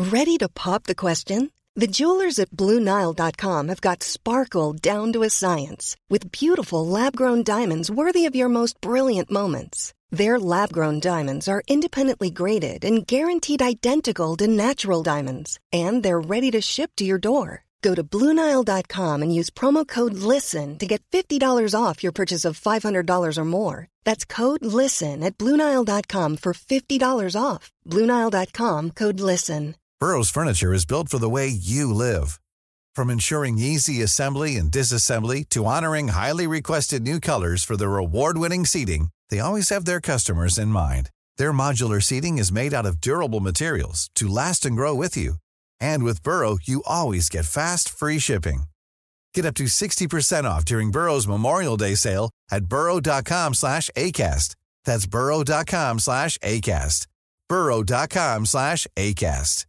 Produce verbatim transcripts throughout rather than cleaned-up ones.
Ready to pop the question? The jewelers at Blue Nile dot com have got sparkle down to a science with beautiful lab-grown diamonds worthy of your most brilliant moments. Their lab-grown diamonds are independently graded and guaranteed identical to natural diamonds, and they're ready to ship to your door. Go to Blue Nile dot com and use promo code LISTEN to get fifty dollars off your purchase of five hundred dollars or more. That's code LISTEN at Blue Nile dot com for fifty dollars off. Blue Nile dot com, code LISTEN. Burrow's furniture is built for the way you live. From ensuring easy assembly and disassembly to honoring highly requested new colors for their award-winning seating, they always have their customers in mind. Their modular seating is made out of durable materials to last and grow with you. And with Burrow, you always get fast, free shipping. Get up to sixty percent off during Burrow's Memorial Day sale at burrow dot com slash ACAST. That's burrow dot com slash ACAST. burrow dot com slash ACAST.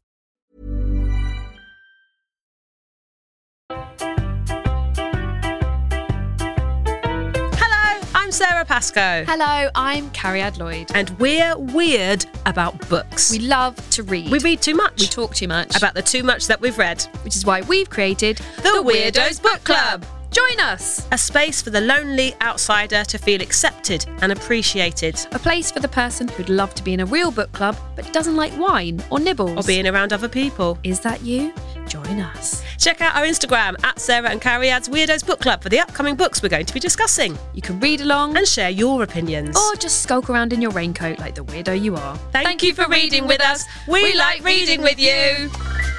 I'm Sarah Pascoe. Hello, I'm Carrie Lloyd. And we're weird about books. We love to read. We read too much. We talk too much. About the too much that we've read. Which is why we've created The, the Weirdos Book Club. Join us! A space for the lonely outsider to feel accepted and appreciated. A place for the person who'd love to be in a real book club but doesn't like wine or nibbles. Or being around other people. Is that you? Join us. Check out our Instagram at Sarah and Carrie Ad's Weirdos Book Club for the upcoming books we're going to be discussing. You can read along and share your opinions. Or just skulk around in your raincoat like the weirdo you are. Thank, Thank you for reading with us. We, we like reading with you.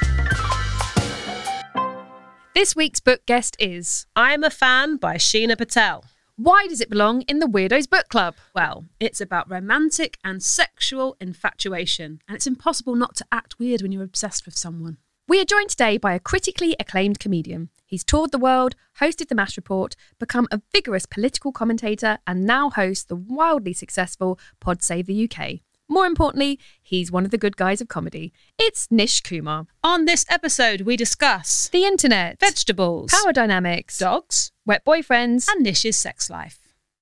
This week's book guest is I'm a Fan by Sheena Patel. Why does it belong in the Weirdos Book Club? Well, it's about romantic and sexual infatuation, and it's impossible not to act weird when you're obsessed with someone. We are joined today by a critically acclaimed comedian. He's toured the world, hosted The Mash Report, become a vigorous political commentator, and now hosts the wildly successful Pod Save the U K. More importantly, he's one of the good guys of comedy. It's Nish Kumar. On this episode, we discuss the internet, vegetables, power dynamics, dogs, wet boyfriends, and Nish's sex life.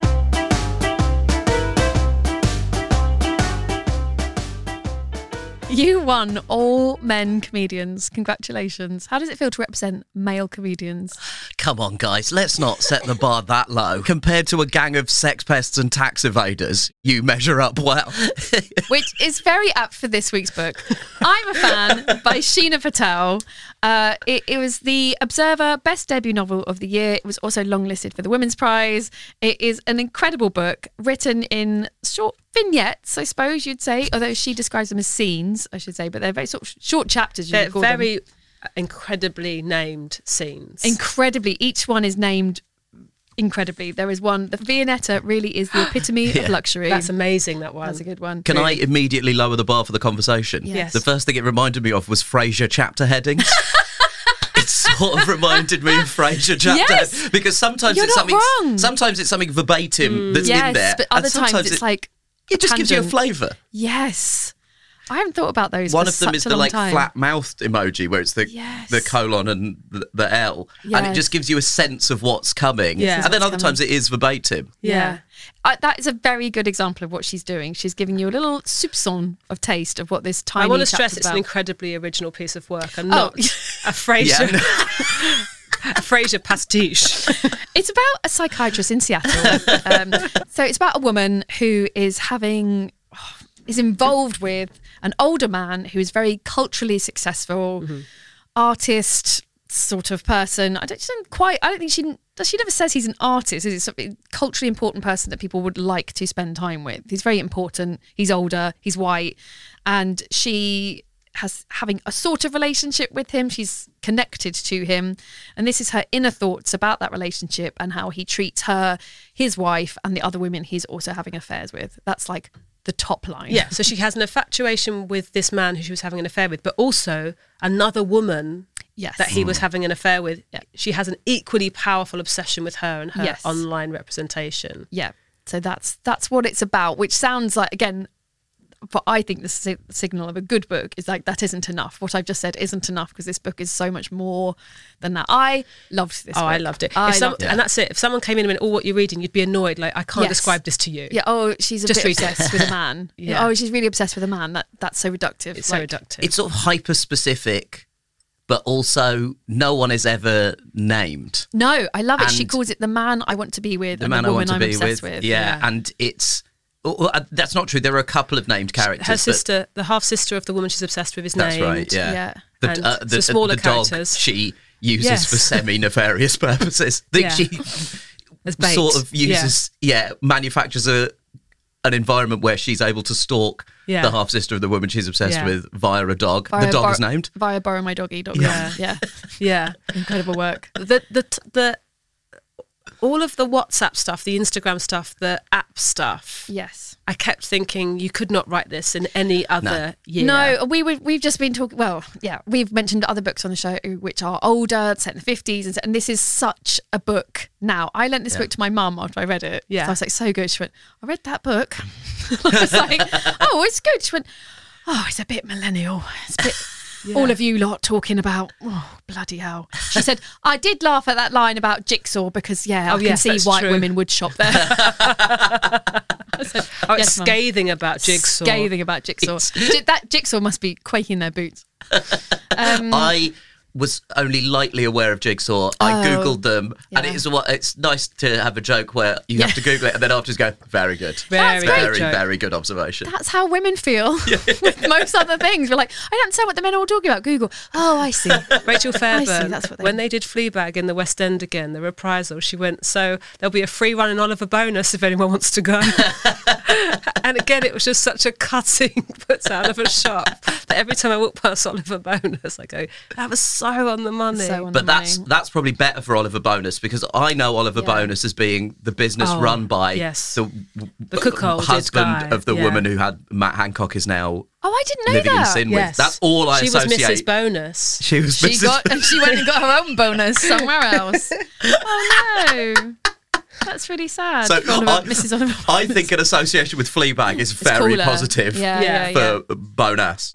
You won All Men Comedians. Congratulations. How does it feel to represent male comedians? Come on, guys, let's not set the bar that low. Compared to a gang of sex pests and tax evaders, you measure up well. Which is very apt for this week's book. I'm a Fan by Sheena Patel. Uh, it, it was the Observer Best Debut Novel of the Year. It was also longlisted for the Women's Prize. It is an incredible book written in short vignettes, I suppose you'd say, although she describes them as scenes, I should say, but they're very sort of short chapters. You they're call very them. incredibly named scenes. Incredibly. Each one is named incredibly. There is one, the Viennetta really is the epitome yeah. of luxury. That's amazing, that one. That's a good one. Can really. I immediately lower the bar for the conversation? Yes. The first thing it reminded me of was Frasier chapter headings. It sort of reminded me of Frasier chapter yes. because sometimes You're it's not something wrong. sometimes it's something verbatim mm. that's yes, in there. But other and times it's it, like it just tangent. gives you a flavour. Yes. I haven't thought about those. One for of them such is a the long like time. flat-mouthed emoji where it's the yes. the colon and the, the L, yes. and it just gives you a sense of what's coming. Yeah. And then other coming. times it is verbatim. Yeah, yeah. Uh, that is a very good example of what she's doing. She's giving you a little soupçon of taste of what this tiny. I want to stress chapter's it's about. an incredibly original piece of work and Oh. not a Frasier. Yeah. A Frasier pastiche. It's about a psychiatrist in Seattle. um, so it's about a woman who is having, oh, is involved with an older man who is very culturally successful, mm-hmm. artist sort of person. I don't, she doesn't quite, I don't think she, she never says he's an artist. He's a culturally important person that people would like to spend time with. He's very important. He's older. He's white. And she has having a sort of relationship with him. She's connected to him. And this is her inner thoughts about that relationship and how he treats her, his wife, and the other women he's also having affairs with. That's like the top line. Yeah, so she has an infatuation with this man who she was having an affair with, but also another woman yes. that he was having an affair with. Yeah. She has an equally powerful obsession with her and her yes. online representation. Yeah, so that's that's what it's about, which sounds like, again, but I think the si- signal of a good book is like, that isn't enough. What I've just said isn't enough, because this book is so much more than that. I loved this Oh, book. I loved it. I If some, loved it. And that's it. If someone came in and went, oh, what you're reading, you'd be annoyed. Like, I can't Yes. describe this to you. Yeah, oh, she's a Just bit read it. obsessed with a man. Yeah. Oh, she's really obsessed with a man. That That's so reductive. It's Like, so reductive. It's sort of hyper specific, but also no one is ever named. No, I love it. She And calls it the man I want to be with The and man the I woman want to I'm be obsessed with. with. Yeah, Yeah. and it's well, uh, that's not true. There are a couple of named characters. Her but- sister, the half sister of the woman she's obsessed with, is That's named. right. Yeah. Yeah. The, And uh, so the, smaller the dog characters. she uses Yes. for semi-nefarious purposes. That Yeah. she As bait. sort of uses, yeah, manufactures a an environment where she's able to stalk Yeah. the half sister of the woman she's obsessed Yeah. with via a dog. Via the dog bor- is named. Via borrow my doggy dog. Yeah. Yeah. Yeah. Incredible work. the the t- the all of the WhatsApp stuff, the Instagram stuff, the app stuff. Yes. I kept thinking you could not write this in any other year. No, we would, we've just been talking. Well, yeah, we've mentioned other books on the show which are older, set in the fifties, and, and this is such a book now. I lent this book to my mum after I read it. Yeah. So I was like, so good. She went, I read that book. I was like, oh, it's good. She went, oh, it's a bit millennial. It's a bit. All of you lot talking about, oh, bloody hell. She said, I did laugh at that line about Jigsaw because, yeah, Oh, I can yes, see that's white true. women would shop there. I said, Oh, it's "Yes, Mum." scathing about Jigsaw. Scathing about Jigsaw. J- that Jigsaw must be quaking their boots. Um, I was only lightly aware of Jigsaw. I Oh, googled them, and yeah. it's what it's nice to have a joke where you have to Google it, and then afterwards go, very good, Very That's very, good joke. very good observation. That's how women feel with most other things. We're like, I don't understand what the men are all talking about. Google. Oh, I see. Rachel I see, Fairburn, that's what they when mean. they did Fleabag in the West End again, the reprisal, she went, so there'll be a free run in Oliver Bonus if anyone wants to go. And again, it was just such a cutting puts out of a shop that every time I walk past Oliver Bonus, I go, that was so on the money. So on But the that's money. that's probably better for Oliver Bonus, because I know Oliver Yeah. Bonus as being the business Oh, run by yes. the, The cuckolded husband guy, of the yeah. woman who had Matt Hancock is now Oh, I didn't know living in that. sin Yes. with. That's all I she associate. was Missus Bonus. She was She Missus got and she went and got her own bonus somewhere else. Oh no. That's really sad. So for Oliver, I, Missus Oliver. I think an association with Fleabag is very cooler. positive Yeah, Yeah. yeah, for Bonus.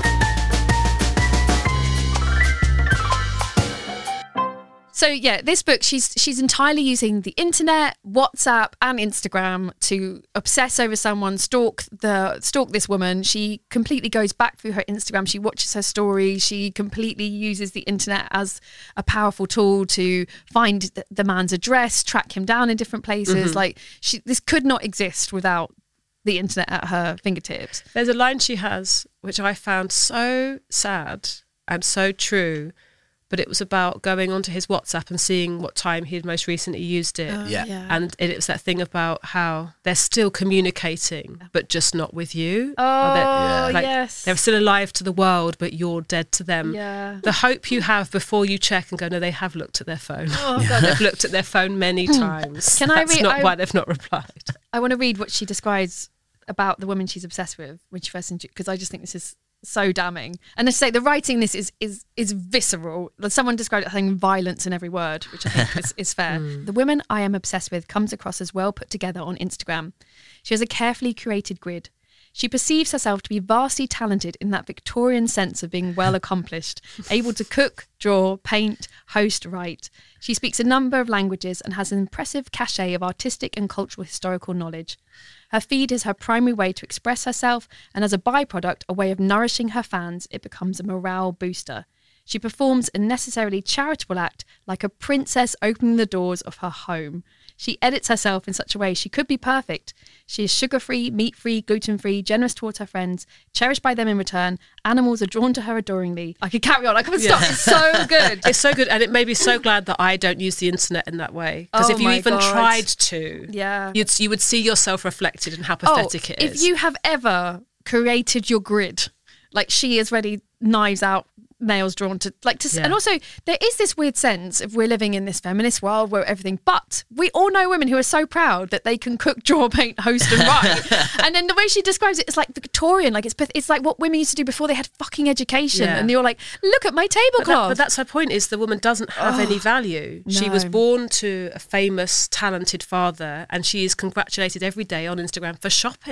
So yeah, this book, she's she's entirely using the internet, WhatsApp, and Instagram to obsess over someone, stalk the stalk this woman. She completely goes back through her Instagram. She watches her stories. She completely uses the internet as a powerful tool to find th- the man's address, track him down in different places. Mm-hmm. Like she, this could not exist without the internet at her fingertips. There's a line she has, which I found so sad and so true, but it was about going onto his WhatsApp and seeing what time he had most recently used it. Yeah. And it was that thing about how they're still communicating, but just not with you. Oh, Or they're- Yeah. like, yes. They're still alive to the world, but you're dead to them. Yeah. The hope you have before you check and go, no, they have looked at their phone. Oh, God. They've looked at their phone many times. Can I That's read- not I- why they've not replied. I want to read what she describes about the woman she's obsessed with when she first introduced, because I just think this is so damning. And to say the writing in this is is is visceral. Someone described it having violence in every word, which I think is, is fair. The woman I am obsessed with comes across as well put together on Instagram. She has a carefully curated grid. She perceives herself to be vastly talented in that Victorian sense of being well accomplished, able to cook, draw, paint, host, write. She speaks a number of languages and has an impressive cachet of artistic and cultural historical knowledge. Her feed is her primary way to express herself, and as a byproduct, a way of nourishing her fans. It becomes a morale booster. She performs a necessarily charitable act like a princess opening the doors of her home. She edits herself in such a way she could be perfect. She is sugar-free, meat-free, gluten-free, generous towards her friends, cherished by them in return. Animals are drawn to her adoringly. I could carry on. I couldn't stop. It's so good. It's so good, and it made me so glad that I don't use the internet in that way. Because Oh if you my even God. tried to, Yeah. you'd you would see yourself reflected in how pathetic it is. Oh, If you have ever created your grid, like she is ready, knives out, nails drawn to like to, Yeah. and also there is this weird sense of we're living in this feminist world where everything, but we all know women who are so proud that they can cook, draw, paint, host, and write. And then the way she describes it is like Victorian, like it's it's like what women used to do before they had fucking education, Yeah. and you're like, look at my But, that, tablecloth. but that's her point, is the woman doesn't have any value. She was no. born to a famous, talented father, and she is congratulated every day on Instagram for shopping.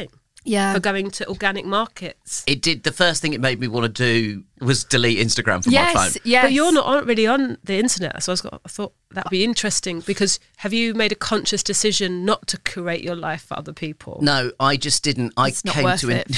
Yeah. for going to organic markets. It did. The first thing it made me want to do was delete Instagram from yes, my phone. yes. But you're not on, really on the internet, so I, was got, I thought that'd be interesting, because have you made a conscious decision not to curate your life for other people? No, I just didn't. I It's not came worth to it.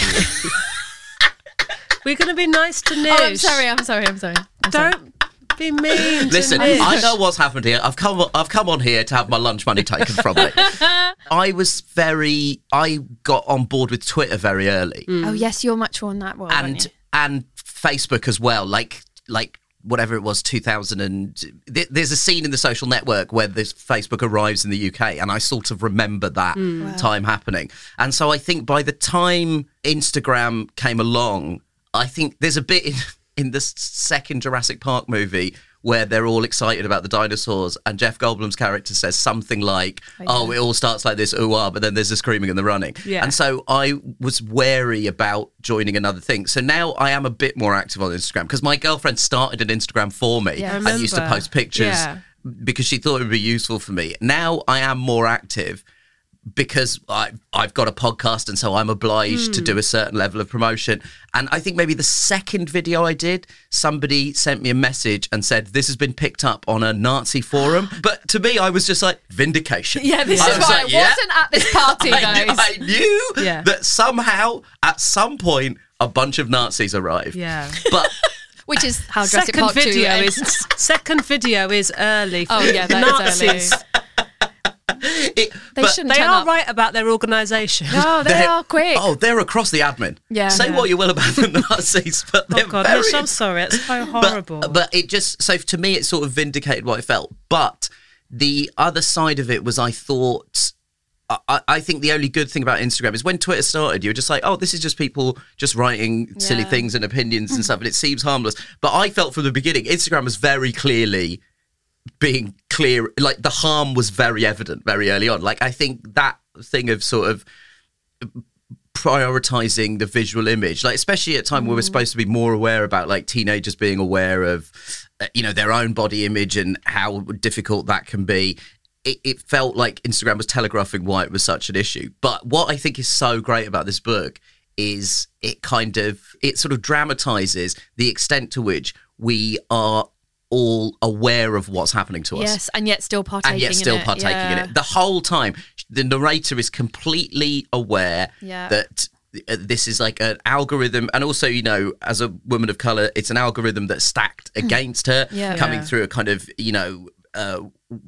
We're going to be nice to Nish. Oh, I'm sorry, I'm sorry, I'm sorry. I'm sorry. Don't be mean to Listen, Nish. I know what's happened here. I've come. I've come on here to have my lunch money taken from me. I was very. I got on board with Twitter very early, Oh, yes, you're much more on that world, aren't and you? and Facebook as well. Like like whatever it was, two thousand and th- there's a scene in The Social Network where this Facebook arrives in the U K, and I sort of remember that time happening. And so I think by the time Instagram came along, I think there's a bit in, in the second Jurassic Park movie where they're all excited about the dinosaurs, and Jeff Goldblum's character says something like, oh, it all starts like this, ooh, ah, but then there's the screaming and the running. Yeah. And so I was wary about joining another thing. So now I am a bit more active on Instagram, because my girlfriend started an Instagram for me Yeah. I and used to remember. post pictures Yeah. because she thought it would be useful for me. Now I am more active because I, I've got a podcast, and so I'm obliged Mm. to do a certain level of promotion. And I think maybe the second video I did, somebody sent me a message and said, this has been picked up on a Nazi forum. But to me, I was just like, vindication. Yeah, this I is was why like, I yeah. wasn't at this party, I guys. knew, I knew Yeah. that somehow, at some point, a bunch of Nazis arrived. Yeah. But Which is how Jurassic Second Park two video ends. is second video is early. Oh, yeah, that is early. Nazis. it, They but shouldn't They turn are up. right about their organisation. No, they they're- are quick. Oh, they're across the admin. Yeah. Say Yeah. what you will about the Nazis, but they're Oh God, very... Nish, I'm sorry. It's so But- horrible. But, it just, so to me, it sort of vindicated what I felt. But the other side of it was I thought, I, I think the only good thing about Instagram is when Twitter started, you were just like, oh, this is just people just writing silly Yeah. things and opinions and stuff, and it seems harmless. But I felt from the beginning, Instagram was very clearly being clear, like the harm was very evident very early on. Like I think that thing of sort of prioritizing the visual image, like especially at a time where we're supposed to be more aware about like teenagers being aware of uh, you know, their own body image and how difficult that can be. It, it felt like Instagram was telegraphing why it was such an issue. But what I think is so great about this book is it kind of, it sort of dramatizes the extent to which we are all aware of what's happening to us. Yes, and yet still partaking And yet still in it. partaking in Yeah. it. The whole time, the narrator is completely aware Yeah. that uh, this is like an algorithm. And also, you know, as a woman of colour, it's an algorithm that's stacked against her, Yeah. coming Yeah. through a kind of, you know, uh,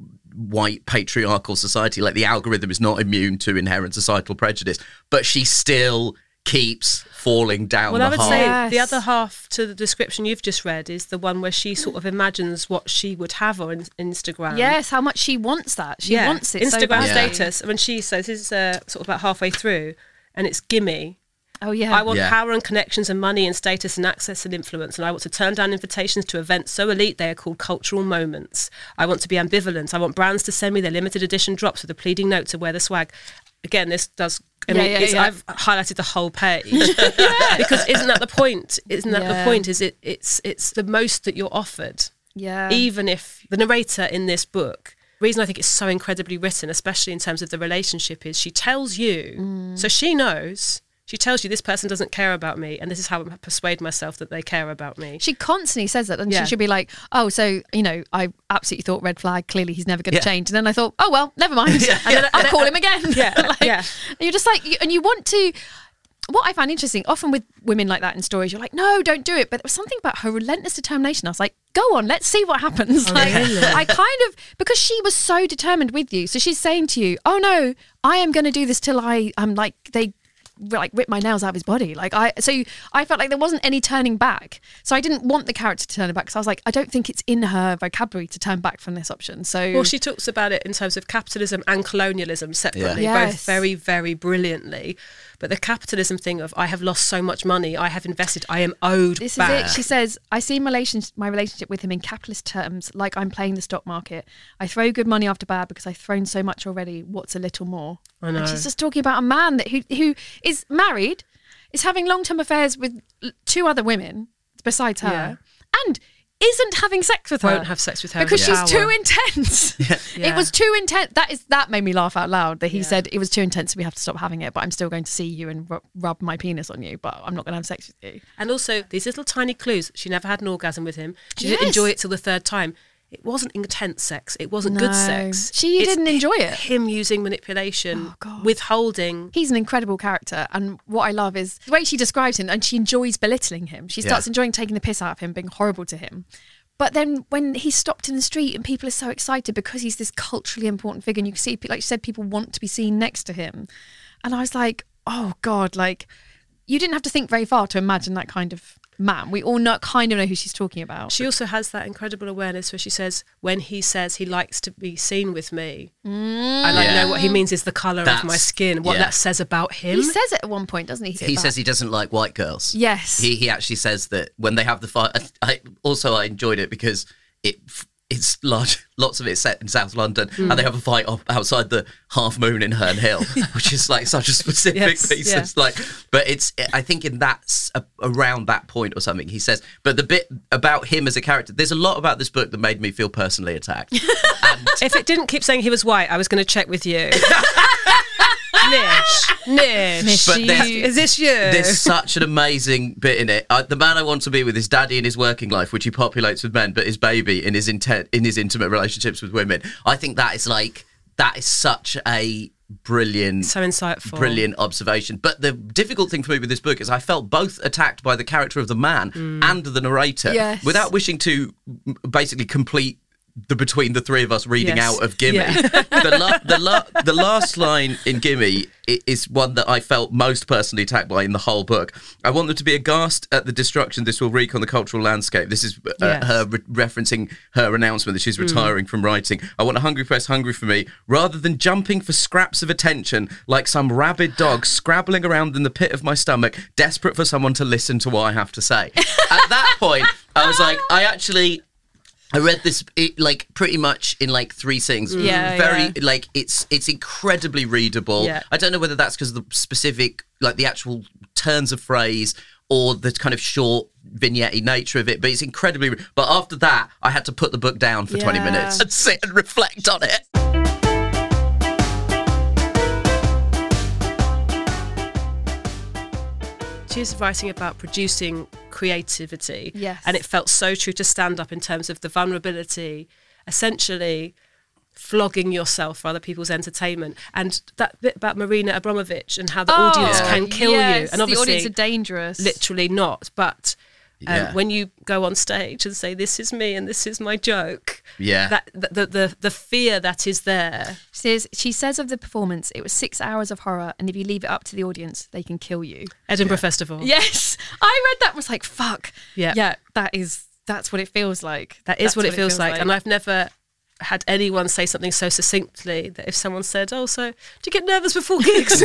white patriarchal society. Like the algorithm is not immune to inherent societal prejudice, but she still keeps falling down Well, the I would hole. say Yes. the other half to the description you've just read is the one where she sort of imagines what she would have on Instagram. Yes, how much she wants that. She yeah. wants it so Instagram badly. status. When she says, this is uh, sort of about halfway through, and it's gimme. Oh, yeah. I want Yeah. power and connections and money and status and access and influence, and I want to turn down invitations to events so elite they are called cultural moments. I want to be ambivalent. I want brands to send me their limited edition drops with a pleading note to wear the swag. Again, this does. I Yeah, mean, yeah, it's, yeah. I've highlighted the whole page because isn't that the point? Isn't that Yeah. the point? Is it? It's it's the most that you're offered, Yeah. even if the narrator in this book. The reason I think it's so incredibly written, especially in terms of the relationship, is she tells you, Mm. so she knows. She tells you this person doesn't care about me, and this is how I persuade myself that they care about me. She constantly says that, and Yeah. she should be like, "Oh, so you know, I absolutely thought red flag. Clearly, he's never going to Yeah. change." And then I thought, "Oh well, never mind. Yeah. And then I'll call him again." Yeah, Like, yeah. And you're just like, you, and you want to. What I find interesting, often with women like that in stories, you're like, "No, don't do it." But there was something about her relentless determination. I was like, "Go on, let's see what happens." Like, I kind of, because she was so determined with you, so she's saying to you, "Oh no, I am going to do this till I am like they." like rip my nails out of his body, like I so you, I felt like there wasn't any turning back, so I didn't want the character to turn it back, because I was like, I don't think it's in her vocabulary to turn back from this option. So Well, she talks about it in terms of capitalism and colonialism separately, Yeah. both Yes. very, very brilliantly. But the capitalism thing of I have lost so much money, I have invested, I am owed this back. is it. She says, I see my relationship, my relationship with him in capitalist terms, like I'm playing the stock market. I throw good money after bad because I've thrown so much already. What's a little more? I know. And she's just talking about a man that who who is married, is having long term affairs with two other women besides her, Yeah. and isn't having sex with her. Won't have sex with her because in the she's shower. too intense. Yeah. It was too intense. That is that made me laugh out loud. That he Yeah. said it was too intense, so we have to stop having it. But I'm still going to see you and rub, rub my penis on you. But I'm not going to have sex with you. And also these little tiny clues. She never had an orgasm with him. She Yes. didn't enjoy it till the third time. It wasn't intense sex. It wasn't good No. sex. She It's didn't enjoy it. Him using manipulation, Oh, God. withholding. He's an incredible character, and what I love is the way she describes him, and she enjoys belittling him. She starts Yeah. enjoying taking the piss out of him, being horrible to him. But then when he's stopped in the street and people are so excited because he's this culturally important figure, and you can see, like you said, people want to be seen next to him. And I was like, oh God, like you didn't have to think very far to imagine that kind of man. We all know, kind of know who she's talking about. She also has that incredible awareness where she says, when he says he likes to be seen with me, and I Yeah. know what he means is the colour of my That's- skin, what yeah. that says about him. He says it at one point, doesn't he? He says he doesn't like white girls. Yes. He he actually says that when they have the fight. I, also, I enjoyed it because it it's large. Lots of it set in South London, Mm. and they have a fight off outside the Half Moon in Herne Hill, which is like such a specific Yes, piece. yeah. It's like, but it's I think in that s- a- around that point or something, he says. But the bit about him as a character, there's a lot about this book that made me feel personally attacked. And If it didn't keep saying he was white, I was going to check with you. Nish, Nish, But there's- is this you? There's such an amazing bit in it. Uh, the man I want to be with is daddy in his working life, which he populates with men, but his baby in his intent in his intimate relationships with women. I think that is like that is such a brilliant, So insightful. brilliant observation. But the difficult thing for me with this book is I felt both attacked by the character of the man and the narrator, Yes. without wishing to m- basically complete the between the three of us reading Yes. out of Gimme. Yeah. the, la- the, la- the last line in Gimme i- is one that I felt most personally attacked by in the whole book. I want them to be aghast at the destruction this will wreak on the cultural landscape. This is uh, Yes. her re- referencing her announcement that she's retiring from writing. I want a hungry press hungry for me, rather than jumping for scraps of attention like some rabid dog scrabbling around in the pit of my stomach, desperate for someone to listen to what I have to say. At that point, I was like, I actually... I read this it, like pretty much in like three things. Yeah, very yeah. like it's it's incredibly readable. Yeah. I don't know whether that's because of the specific like the actual turns of phrase or the kind of short vignette nature of it, but it's incredibly. Re- but after that, I had to put the book down for twenty Yeah. minutes and sit and reflect on it. She was writing about producing creativity. Yes. And it felt so true to stand up in terms of the vulnerability, essentially flogging yourself for other people's entertainment. And that bit about Marina Abramovich and how the audience Yeah. can kill yes, you. And obviously, the audience are dangerous. literally not. But um, Yeah. when you go on stage and say, this is me and this is my joke, Yeah. that the, the, the, the fear that is there. She says, she says of the performance, it was six hours of horror, and if you leave it up to the audience, they can kill you. Edinburgh Festival. Yes, I read that and was like, fuck. Yeah. yeah, that is that's what it feels like. That is That's what it feels, like. And I've never had anyone say something so succinctly that if someone said, oh, so do you get nervous before gigs?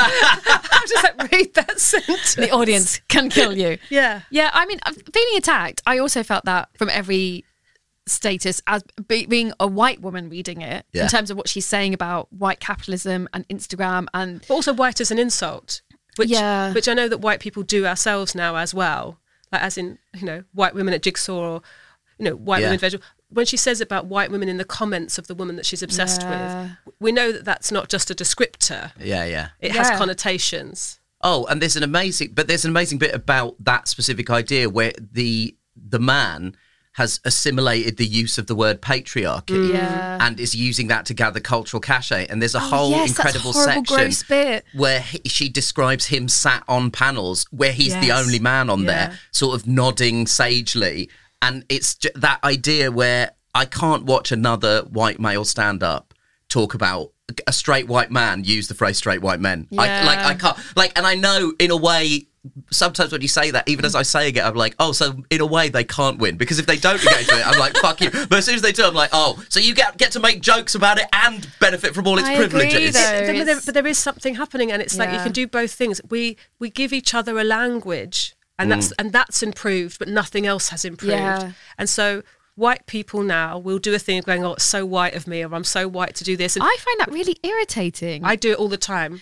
I'm just like, read that sentence. the audience can kill you. Yeah. Yeah, I mean, I'm feeling attacked. I also felt that from every status as be, being a white woman reading it Yeah. in terms of what she's saying about white capitalism and Instagram and But also white as an insult, which, Yeah. which I know that white people do ourselves now as well. Like as in, you know, white women at Jigsaw or, you know, white Yeah. women visual. When she says about white women in the comments of the woman that she's obsessed Yeah. with, we know that that's not just a descriptor. Yeah, yeah. It Yeah. has connotations. Oh, and there's an amazing, but there's an amazing bit about that specific idea where the the man has assimilated the use of the word patriarchy Yeah. and is using that to gather cultural cachet. And there's a Oh, whole yes, that incredible horrible, section gross bit. where he, she describes him sat on panels where he's the Yes. only man on Yeah. there, sort of nodding sagely. And it's j- that idea where I can't watch another white male stand up talk about a straight white man use the phrase straight white men. I, Yeah. like I can't like, and I know in a way. Sometimes when you say that, even as I say it, I'm like, oh, so in a way they can't win because if they don't engage with it, I'm like, fuck you. But as soon as they do, I'm like, oh, so you get get to make jokes about it and benefit from all its I agree, privileges. though. But there, it's- but there is something happening, and it's like you Yeah. can do both things. We we give each other a language, and Mm. that's and that's improved, but nothing else has improved. Yeah. And so white people now will do a thing of going, "Oh, it's so white of me," or "I'm so white to do this," and I find that really irritating. I do it all the time.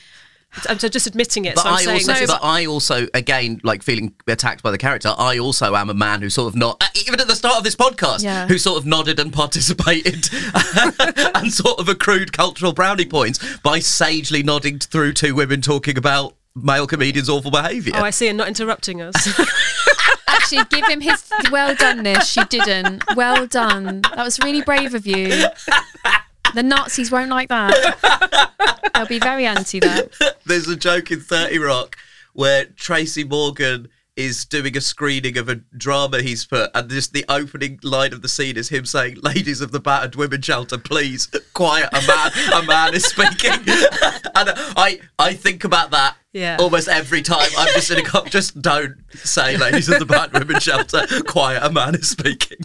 I'm just admitting it. But so I'm I saying also, this is- but I also, again, like feeling attacked by the character. I also am a man who sort of not, even at the start of this podcast, Yeah. who sort of nodded and participated and sort of accrued cultural brownie points by sagely nodding through two women talking about male comedians' awful behaviour. Oh, I see, and not interrupting us. Actually, give him his well done, Nish. You didn't. Well done. That was really brave of you. The Nazis won't like that. They'll be very anti that. There's a joke in thirty Rock where Tracy Morgan is doing a screening of a drama he's put, and just the opening line of the scene is him saying, "Ladies of the battered women shelter, please, quiet, a man, a man is speaking." And I, I think about that Yeah. almost every time. I'm just in a co- just don't say, "Ladies of the battered women shelter, quiet, a man is speaking."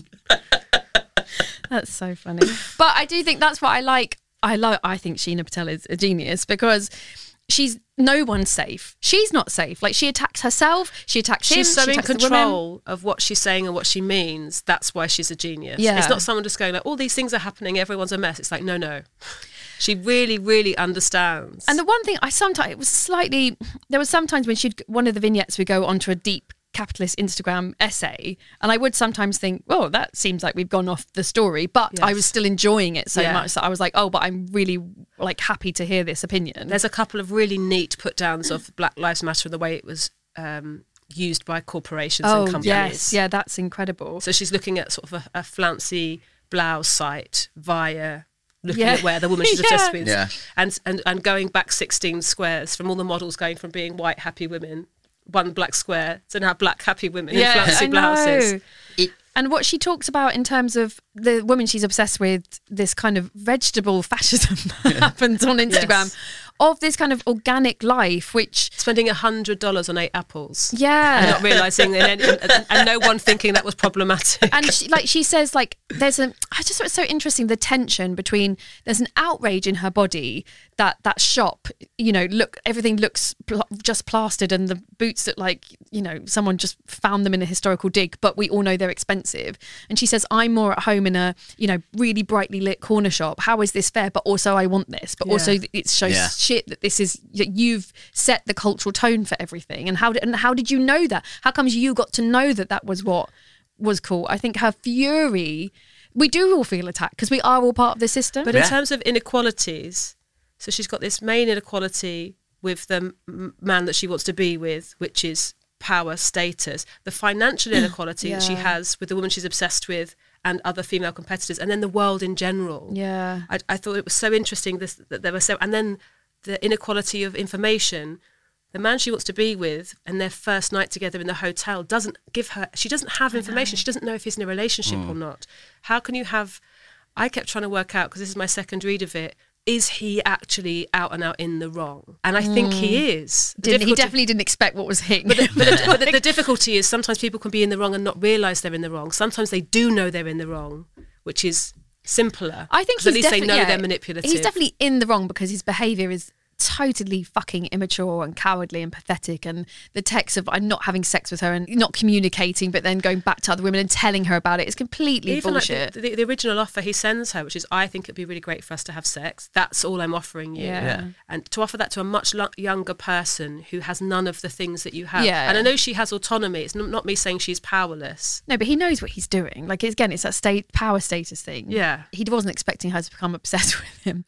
That's so funny. But I do think that's what I like. I like. I think Sheena Patel is a genius because she's no one's safe. She's not safe. Like she attacks herself. She attacks him. She's so she in attacks the women. control of what she's saying and what she means. That's why she's a genius. Yeah. It's not someone just going like, all these things are happening, everyone's a mess. It's like, no, no. She really, really understands. And the one thing I sometimes, it was slightly, there was sometimes when she'd, one of the vignettes would go onto a deep capitalist Instagram essay, and I would sometimes think, oh, that seems like we've gone off the story, but Yes. I was still enjoying it so Yeah. much that I was like, oh, but I'm really like happy to hear this opinion. There's a couple of really neat put downs of Black Lives Matter and the way it was um, used by corporations oh, and companies. yes, yeah, that's incredible. So she's looking at sort of a, a flouncy blouse site via looking Yeah. at where the woman she's Yeah. obsessed with, Yeah. and, and and going back sixteen squares from all the models going from being white happy women, one black square, to now black happy women in flouncy I blouses. know. It- And what she talks about in terms of the woman she's obsessed with, this kind of vegetable fascism that happens on Instagram, Yes. of this kind of organic life, which, Spending a hundred dollars on eight apples. yeah. And not realising, and, and, and no one thinking that was problematic. And she, like she says, like there's a. I just thought it's so interesting the tension between there's an outrage in her body that that shop, you know, look everything looks pl- just plastered and the boots look like, you know, someone just found them in a historical dig, but we all know they're expensive. And she says, I'm more at home in a, you know, really brightly lit corner shop. How is this fair? But also I want this. But Yeah. also it shows Yeah. shit that this is that you've set the cultural tone for everything. And how did and how did you know that? How comes you got to know that that was what was cool? I think her fury, we do all feel attacked because we are all part of the system. But Yeah. in terms of inequalities, so she's got this main inequality with the m- man that she wants to be with, which is power, status, the financial inequality that she Yeah. has with the woman she's obsessed with and other female competitors, and then the world in general. yeah. I, I thought it was so interesting this, that there were so, and then the inequality of information. The man she wants to be with and their first night together in the hotel doesn't give her, she doesn't have information. She doesn't know if he's in a relationship or not. How can you have, I kept trying to work out, because this is my second read of it, is he actually out and out in the wrong? And I think he is. The Didn't, he difficulty- definitely didn't expect what was hitting. But, the, him. but, the, but the, the difficulty is sometimes people can be in the wrong and not realise they're in the wrong. Sometimes they do know they're in the wrong, which is simpler. I think 'Cause at he's least they definitely- know yeah, they're manipulative. He's definitely in the wrong because his behaviour is totally fucking immature and cowardly and pathetic, and the text of I'm not having sex with her and not communicating but then going back to other women and telling her about it is completely Even like bullshit. the, the, the original offer he sends her, which is, I think it'd be really great for us to have sex. That's all I'm offering you. Yeah. Yeah. And to offer that to a much lo- younger person who has none of the things that you have. Yeah. And I know she has autonomy. It's n- not me saying she's powerless. No, but he knows what he's doing. Like, again, it's that state power status thing. Yeah. He wasn't expecting her to become obsessed with him.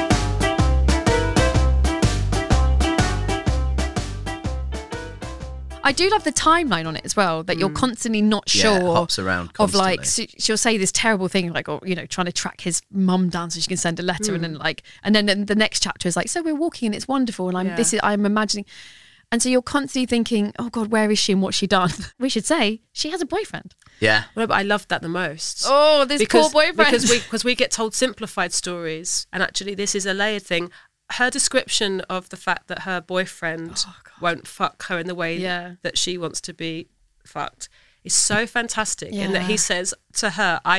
I do love the timeline on it as well, that you're constantly not Yeah, it sure hops around of like, constantly. so she'll say this terrible thing like, or, you know, trying to track his mum down so she can send a letter. And then like, and then, then the next chapter is like, so we're walking and it's wonderful. And I'm, Yeah. this is, I'm imagining. And so you're constantly thinking, oh God, where is she and what's she done? We should say she has a boyfriend. Yeah. Well, but I loved that the most. Oh, this poor boyfriend. Because we, because we get told simplified stories. And actually, this is a layered thing. Her description of the fact that her boyfriend won't fuck her in the way Yeah. that she wants to be fucked is so fantastic. In that Yeah. he says to her, I don't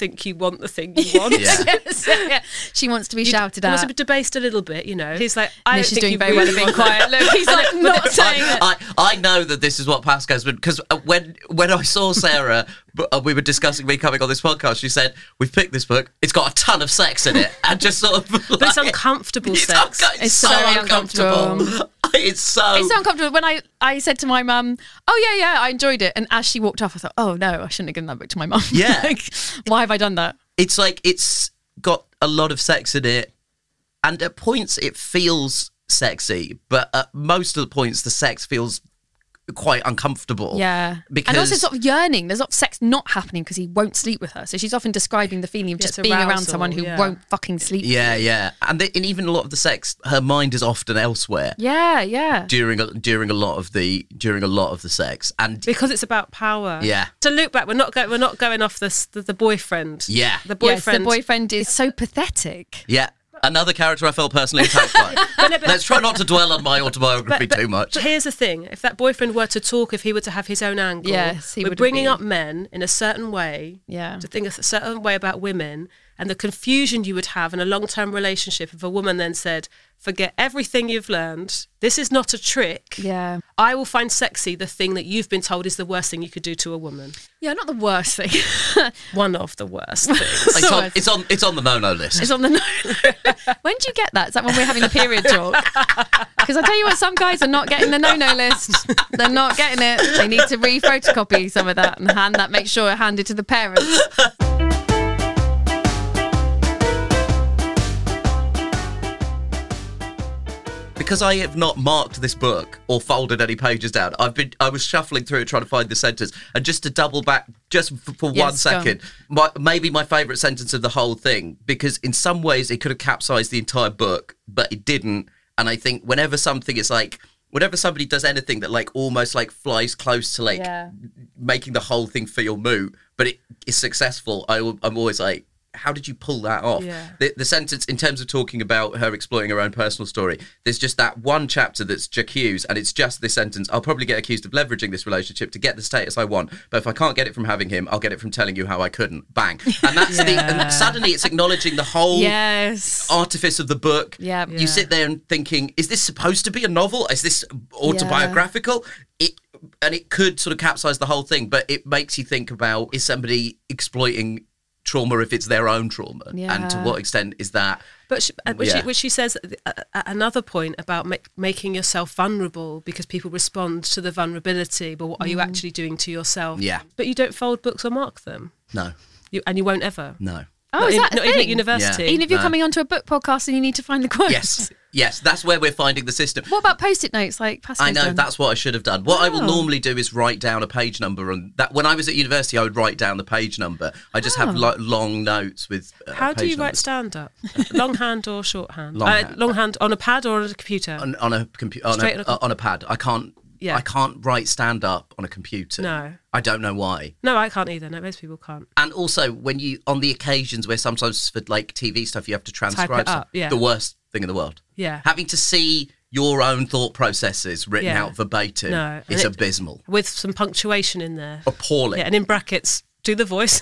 think you want the thing you want. Yeah. Yes, yeah. She wants to be shouted He at. wants to be debased a little bit, you know. He's like, I No, don't she's think doing you very really well at being want quiet. that. Look, he's like not saying it. I, I, I know that this is what Pascal's been, because when when I saw Sarah, b- uh, we were discussing me coming on this podcast. She said, "We've picked this book. It's got a ton of sex in it," and just sort of. But it's uncomfortable It's, sex. unco- it's It's so very uncomfortable. uncomfortable. It's so. It's so uncomfortable. When I, I said to my mum, "Oh yeah, yeah, I enjoyed it," and as she walked off, I thought, "Oh no, I shouldn't have given that book to my mum." Yeah. Like, why have I done that? It's like it's got a lot of sex in it, and at points it feels sexy, but at most of the points the sex feels quite uncomfortable. Yeah, because and also sort of yearning. There's a lot of sex not happening because he won't sleep with her. So she's often describing the feeling of Yeah, just it's being around arousal, someone who yeah. won't fucking sleep. yeah, yeah, and, the, and even a lot of the sex, her mind is often elsewhere Yeah, yeah. during a, during a lot of the during a lot of the sex, and Because it's about power. Yeah. To look back, we're not go- we're not going off this the, the boyfriend. Yeah. The Yes, the boyfriend. boyfriend is so pathetic. yeah. Another character I felt personally attacked by. But no, but- Let's try not to dwell on my autobiography but, too much. But here's the thing: if that boyfriend were to talk, if he were to have his own angle, Yes, he we're would bringing be. up men in a certain way, Yeah. to think a certain way about women, and the confusion you would have in a long-term relationship if a woman then said, "Forget everything you've learned. This is not a trick. Yeah. I will find sexy the thing that you've been told is the worst thing you could do to a woman. Yeah, not the worst thing. One of the worst things." It's on, it's on it's on the no-no list. It's on the no. When do you get that? Is that when we're having the period talk? Because I tell you what, some guys are not getting the no-no list. They're not getting it. They need to re-photocopy some of that and hand that. Make sure it's handed to the parents. Because I have not marked this book or folded any pages down, I've been I was shuffling through it trying to find the sentence, and just to double back just f- for one Yes, go on. second, my, maybe my favourite sentence of the whole thing, because in some ways it could have capsized the entire book, but it didn't. And I think whenever something is like, whenever somebody does anything that like almost like flies close to like Yeah. making the whole thing feel moot, but it is successful, I, will- I'm always like, how did you pull that off? Yeah. The, the sentence, in terms of talking about her exploiting her own personal story, there's just that one chapter that's J'accuse, and it's just this sentence: I'll probably get accused of leveraging this relationship to get the status I want, but if I can't get it from having him, I'll get it from telling you how I couldn't.Ang. And that's the, and suddenly it's acknowledging the whole Yes. artifice of the book. Yeah. You Yeah. sit there and thinking, is this supposed to be a novel? Is this autobiographical? It and it could sort of capsize the whole thing, but it makes you think about, is somebody exploiting trauma if it's their own trauma, and to Yeah. what extent is that? But she, uh, which, Yeah. she, which she says uh, at another point about make, making yourself vulnerable because people respond to the vulnerability, but what are you actually doing to yourself? Yeah. But you don't fold books or mark them, No, you, and you won't ever. no. Oh, not is in- that a not even thing? at university? Yeah. Even if you're No. coming onto a book podcast and you need to find the quotes. Yes, yes, that's where we're finding the system. What about post-it notes like Pascal's I know, done? that's what I should have done. What I will Oh. normally do is write down a page number, and that when I was at university, I would write down the page number. I just have Oh. lo- long notes with. Uh, How do page you write numbers. stand up? Longhand or shorthand? Longhand. Uh, longhand on a pad or on a computer? on, on a computer on, Straight a- on a com- uh, on a pad? I can't. Yeah. I can't write stand up on a computer. No. I don't know why. No, I can't either. No, most people can't. And also, when you on the occasions where sometimes for like T V stuff you have to transcribe it up, stuff, yeah. the worst thing in the world. Yeah. Having to see your own thought processes written Yeah. out verbatim No, is and it- abysmal. With some punctuation in there. Appalling. Yeah, and in brackets, do the voice.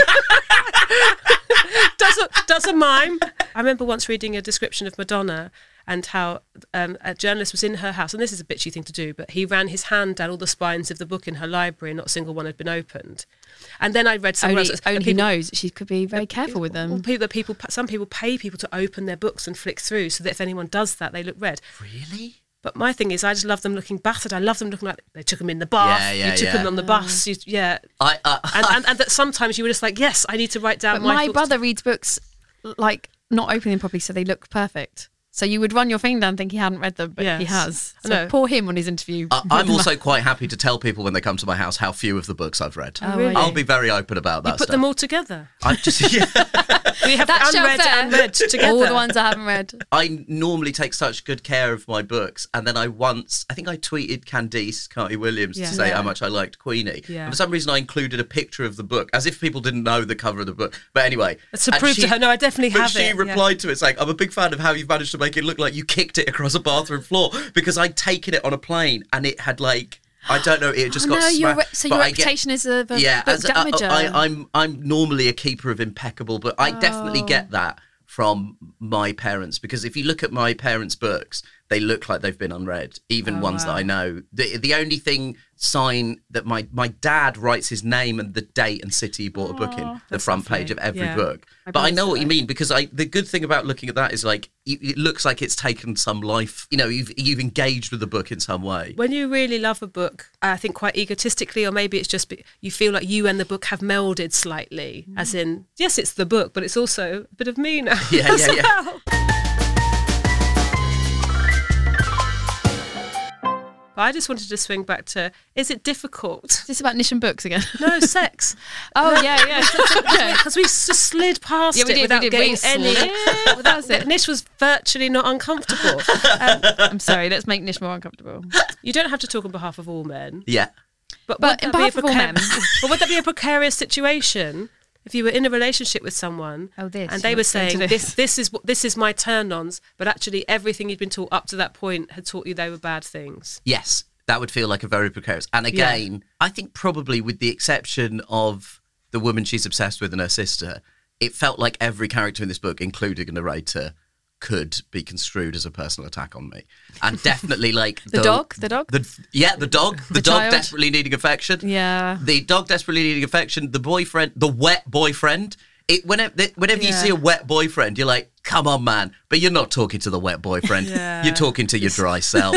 does a does a mime. I remember once reading a description of Madonna and how um, a journalist was in her house, and this is a bitchy thing to do, but he ran his hand down all the spines of the book in her library, and not a single one had been opened. And then I read somewhere Only, else that only people- he knows. She could be very careful with Well, them. people, that people, some people pay people to open their books and flick through, so that if anyone does that, they look red. Really? But my thing is, I just love them looking battered. I love them looking like they took them in the bath. Yeah, yeah, you took yeah. them on the bus. You, yeah, I, uh, and, and and that sometimes you were just like, yes, I need to write down But my, my thoughts. brother reads books like not opening them properly, so they look perfect. So you would run your finger down and think he hadn't read them, but he Yes. has. I So know. poor him on his interview. I, I'm also quite happy to tell people when they come to my house how few of the books I've read. Oh, really? I'll be very open about that You put stuff. them all together. I just yeah. We have That's unread fair. and read together. All the ones I haven't read. I normally take such good care of my books, and then I once, I think I tweeted Candice Carty Williams Yeah. to say Yeah. how much I liked Queenie. Yeah. And for some reason, I included a picture of the book, as if people didn't know the cover of the book. But anyway, To and prove to her, no, I definitely but have she it. Yeah. replied to it saying, "I'm a big fan of how you've managed to make it look like you kicked it across a bathroom floor, because I'd taken it on a plane and it had like." I don't know. It just Oh, got no, your smashed. re- so but your I get- reputation is of a yeah, book as a- damager. I, I, I'm I'm normally a keeper of impeccable, but I definitely Oh. get that from my parents, because if you look at my parents' books, they look like they've been unread, even Oh, ones that wow. I know. The the only thing sign that my my dad writes his name and the date and city he bought a book in the that's front lovely. page of every Yeah. book. My But I brother's know what the you same. mean, because I the good thing about looking at that is like it, it looks like it's taken some life. You know, you've you've engaged with the book in some way. When you really love a book, I think quite egotistically, or maybe it's just be- you feel like you and the book have melded slightly, as in, yes, it's the book, but it's also a bit of me now. Yeah, as yeah, yeah. well. But I just wanted to swing back to, is it difficult? Is this about niche and books again? No, sex. Oh, yeah, yeah. Okay. Because we just slid past Yeah, we it did, we without did, we getting any. slid. Without it. Nish was virtually not uncomfortable. Um, I'm sorry, let's make Nish more uncomfortable. you don't have to talk on behalf of all men, Yeah. but, But would in that be a behalf of all precar- men. but would that be a precarious situation if you were in a relationship with someone Oh, this, and you they want were to go into saying this. this this is what this is my turn-ons, but actually everything you'd been taught up to that point had taught you they were bad things? Yes, that would feel like a very precarious. And again, I think probably with the exception of the woman she's obsessed with and her sister, it felt like every character in this book, including a narrator, could be construed as a personal attack on me. And definitely like The dog? The dog? The, yeah, the dog. The, The dog child? desperately needing affection. Yeah. The dog desperately needing affection. The boyfriend, the wet boyfriend. It, whenever whenever you Yeah. see a wet boyfriend, you're like, come on, man. But you're not talking to the wet boyfriend. Yeah. You're talking to your dry self.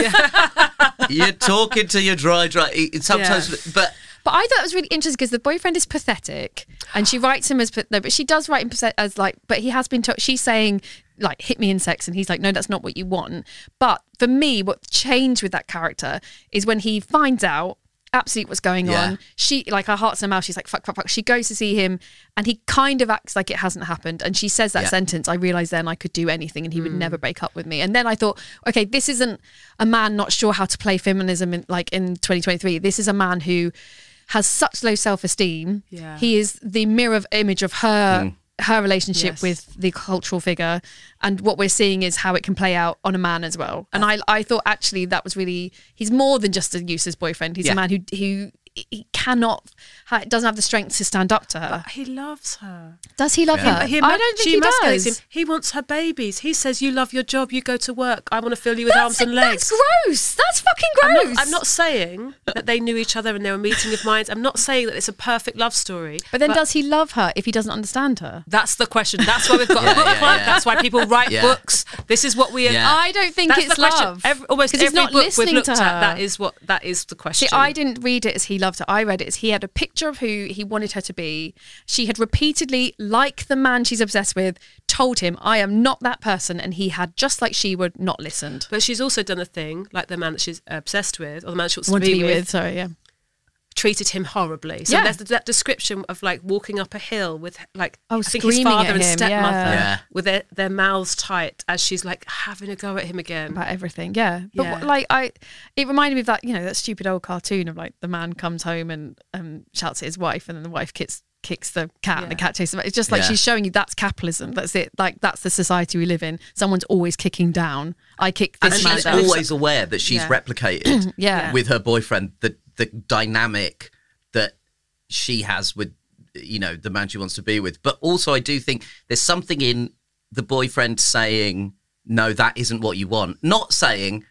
You're talking to your dry, dry. It, it sometimes, Yeah. but But I thought it was really interesting because the boyfriend is pathetic, and she writes him as no, but she does write him as like. But he has been told. She's saying like hit me in sex, and he's like, no, that's not what you want. But for me, what changed with that character is when he finds out absolutely what's going Yeah. on. She like her heart's in her mouth. She's like fuck, fuck, fuck. She goes to see him, and he kind of acts like it hasn't happened. And she says that Yeah. sentence. I realized then I could do anything, and he would never break up with me. And then I thought, okay, this isn't a man not sure how to play feminism in like in twenty twenty-three. This is a man who has such low self-esteem. Yeah. He is the mirror image of her her relationship Yes. with the cultural figure, and what we're seeing is how it can play out on a man as well. And I I thought actually that was really, he's more than just a useless boyfriend. He's Yeah. a man who who he cannot ha- doesn't have the strength to stand up to her. He loves her. Does he love Yeah. her? He- I don't think she he emasculates does. him. He wants her babies. He says, you love your job, you go to work. I want to fill you with arms and legs. That's gross. That's fucking I'm gross. not, I'm not saying that they knew each other and they were meeting of minds. I'm not saying that it's a perfect love story. But then does he love her if he doesn't understand her? That's the question. That's why we've got Yeah, a book yeah, club. yeah. That's why people write Yeah. books. This is what we. Yeah. I don't think That's it's the question. love. Every, almost 'Cause every he's not book we've listening looked to at, her. that is what that is the question. See, I didn't read it as he loved her. I read it as he had a picture of who he wanted her to be. She had repeatedly, like the man she's obsessed with, told him, I am not that person. And he had, just like she would, not listened. But she's also done a thing like the man that she's obsessed with, or the man she wants Want to be, with, sorry, yeah. treated him horribly. So Yeah. there's that description of like walking up a hill with like Oh, I think his screaming father at and him, stepmother yeah. Yeah. with their, their mouths tight as she's like having a go at him again. About everything, yeah. But Yeah. what- like, I, it reminded me of that, you know, that stupid old cartoon of like the man comes home and um, shouts at his wife, and then the wife kicks kicks the cat, and the Yeah. cat chases him. It's just like Yeah. she's showing you that's capitalism. That's it. Like that's the society we live in. Someone's always kicking down. I kick and this man she's down. always aware that she's Yeah. replicated Yeah. with her boyfriend the the dynamic that she has with, you know, the man she wants to be with. But also I do think there's something in the boyfriend saying, no, that isn't what you want. Not saying,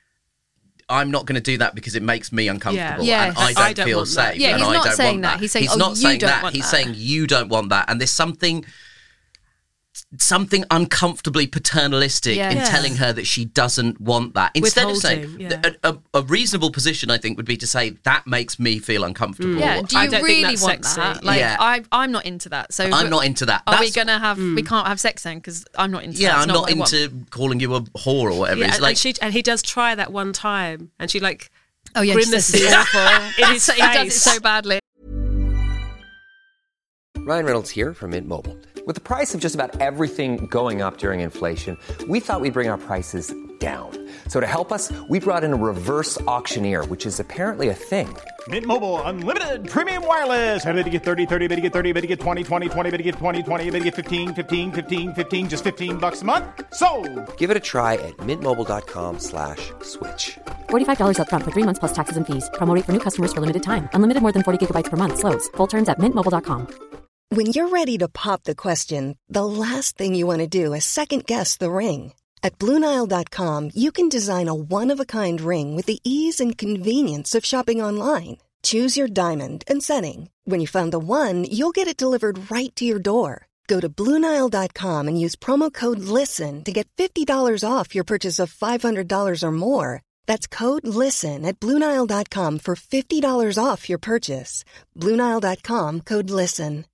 I'm not going to do that because it makes me uncomfortable Yeah. and I Yes. don't, I don't feel want that. safe. Yeah, and he's I not don't saying want that. that. He's saying, oh, not you saying don't that. want He's that. saying you don't want that. And there's something something uncomfortably paternalistic in Yes. telling her that she doesn't want that. Instead of saying Withholding, yeah. a, a, a reasonable position, I think, would be to say that makes me feel uncomfortable. Yeah, do I you don't think really that's want sexy. that? Like, Yeah. I, I'm not into that. So I'm not into that. Are we That's- gonna have? We can't have sex then because I'm not into. Yeah, that. It's I'm not what I want. into calling you a whore or whatever. Yeah, it's and, like and, she, and he does try that one time, and she like Oh yeah, she says grimaces it's awful. in his he does it face. so badly. Ryan Reynolds here from Mint Mobile. With the price of just about everything going up during inflation, we thought we'd bring our prices down. So to help us, we brought in a reverse auctioneer, which is apparently a thing. Mint Mobile Unlimited Premium Wireless. How to get thirty, thirty, how to get thirty, how to get twenty, twenty, twenty, how to get twenty, twenty, how to get fifteen, fifteen, fifteen, fifteen, just fifteen bucks a month? Sold! Give it a try at mintmobile.com slash switch. forty-five dollars up front for three months plus taxes and fees. Promo rate for new customers for limited time. Unlimited more than forty gigabytes per month. Slows full terms at mint mobile dot com. When you're ready to pop the question, the last thing you want to do is second-guess the ring. At Blue Nile dot com, you can design a one-of-a-kind ring with the ease and convenience of shopping online. Choose your diamond and setting. When you find the one, you'll get it delivered right to your door. Go to Blue Nile dot com and use promo code LISTEN to get fifty dollars off your purchase of five hundred dollars or more. That's code LISTEN at Blue Nile dot com for fifty dollars off your purchase. Blue Nile dot com, code LISTEN.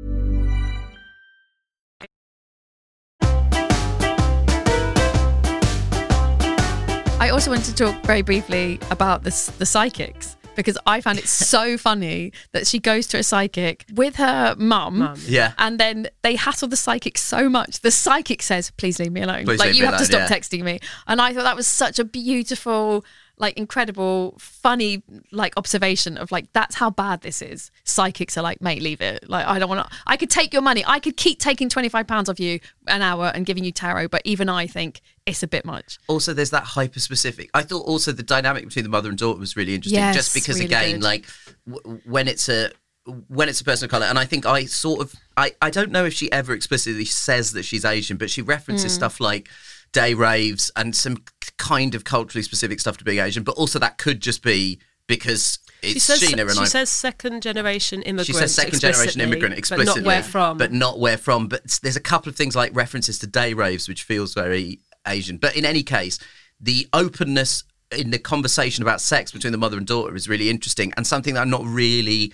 I also want to talk very briefly about this, the psychics, because I found it so funny that she goes to a psychic with her mum, Mum. Yeah. and then they hassle the psychic so much. The psychic says, please leave me alone. Please like, leave you me have to alone, stop yeah. texting me. And I thought that was such a beautiful, like, incredible, funny, like, observation of, like, that's how bad this is. Psychics are like, mate, leave it. Like, I don't want to, I could take your money. I could keep taking twenty-five pounds off you an hour and giving you tarot, but even I think it's a bit much. Also, there's that hyper specific. I thought also the dynamic between the mother and daughter was really interesting, Yes, just because really again, good. like w- when it's a when it's a person of color, and I think I sort of I I don't know if she ever explicitly says that she's Asian, but she references Mm. stuff like day raves and some kind of culturally specific stuff to being Asian, but also that could just be because it's She says, Sheena and she I. says second generation immigrant. She says second generation immigrant explicitly, but not where from. But not where from. But there's a couple of things like references to day raves, which feels very Asian. But in any case, the openness in the conversation about sex between the mother and daughter is really interesting, and something that I'm not really